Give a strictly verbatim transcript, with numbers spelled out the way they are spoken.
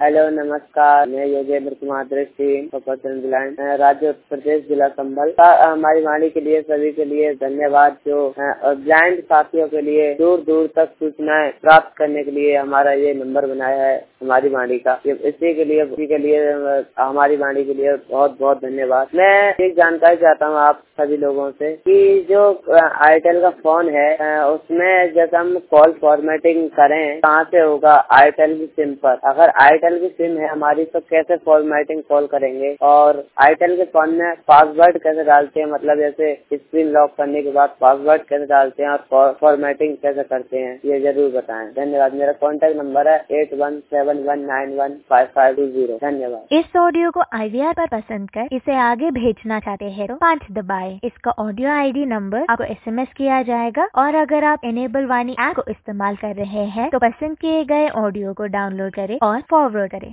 Hello नमस्कार, मैं योगेंद्र कुमार दृष्टि ब्लाइंड राज्य उत्तर प्रदेश जिला संभल। हमारी वाणी के लिए सभी के लिए धन्यवाद जो ब्लाइंड साथियों के लिए दूर दूर तक सूचनाएं प्राप्त करने के लिए हमारा ये नंबर बनाया है हमारी वाणी का। इसी के लिए इसी के लिए हमारी वाणी के लिए बहुत बहुत धन्यवाद। मैं एक जानकारी चाहता हूँ आप सभी लोगों से कि जो एयरटेल का फोन है उसमें जब हम कॉल फॉर्मेटिंग करें कहाँ से होगा? एयरटेल की सिम पर। अगर एयरटेल की सिम है हमारी तो कैसे फॉर्मेटिंग कॉल करेंगे और एयरटेल के फोन में पासवर्ड कैसे डालते हैं, मतलब जैसे स्क्रीन लॉक करने के बाद पासवर्ड कैसे डालते हैं और फॉर्मेटिंग कैसे करते हैं, ये जरूर बताएं। धन्यवाद। मेरा कॉन्टैक्ट नंबर है eight one seven one nine one five five two zero. धन्यवाद। इस ऑडियो को आई वी आर पर पसंद कर इसे आगे भेजना चाहते हैं तो पाँच दबाएं। इसका ऑडियो आई डी नंबर आपको एस एम एस किया जाएगा और अगर आप इनेबल वाणी ऐप को इस्तेमाल कर रहे हैं तो पसंद किए गए ऑडियो को डाउनलोड करें और फॉरवर्ड करें।